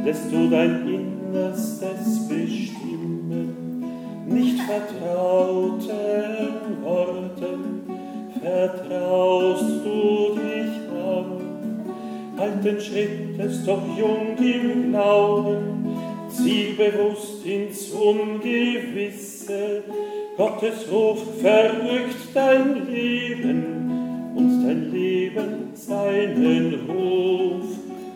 lässt du dein Innerstes bestimmen, nicht vertrauten Worten vertraust du dich an. Halt den Schritt, ist doch jung im Glauben, zielbewusst ins Ungewisse. Gottes Ruf verrückt dein Leben und dein Leben seinen Ruf.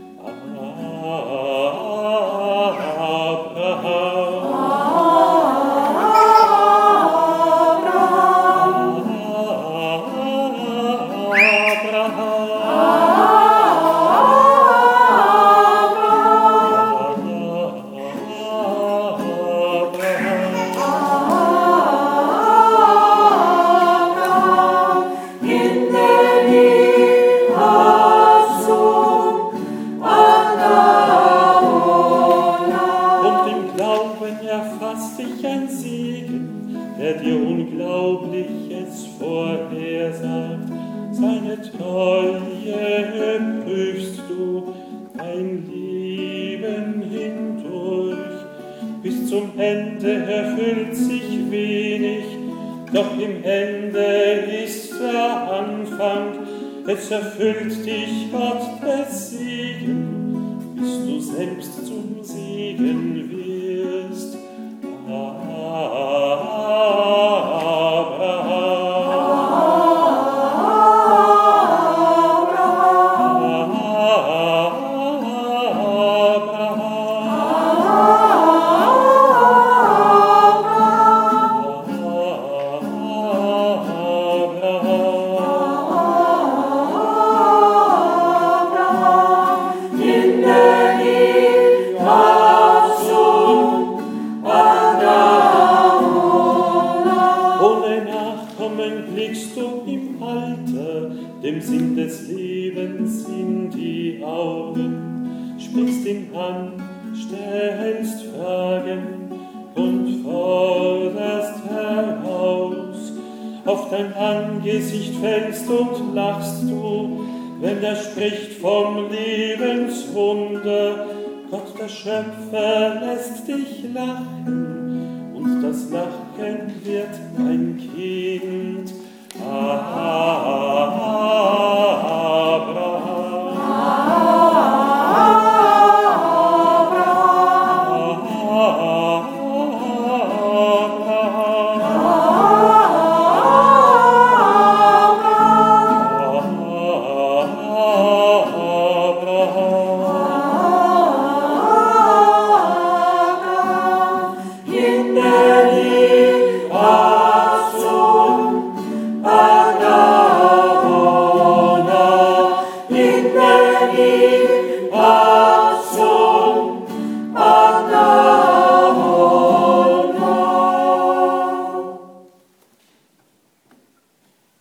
Erfasst dich ein Segen, der dir Unglaubliches vorhersagt. Seine Treue prüfst du dein Leben hindurch. Bis zum Ende erfüllt sich wenig, doch im Ende ist der Anfang. Es erfüllt dich Gott des Segen, bis du selbst zum Segen wirst. Blickst du im Alter dem Sinn des Lebens in die Augen, sprichst ihn an, stellst Fragen und forderst heraus. Auf dein Angesicht fällst und lachst du, wenn er spricht vom Lebenswunder. Gott, der Schöpfer, lässt dich lachen, und das Lachen wird dein Kind.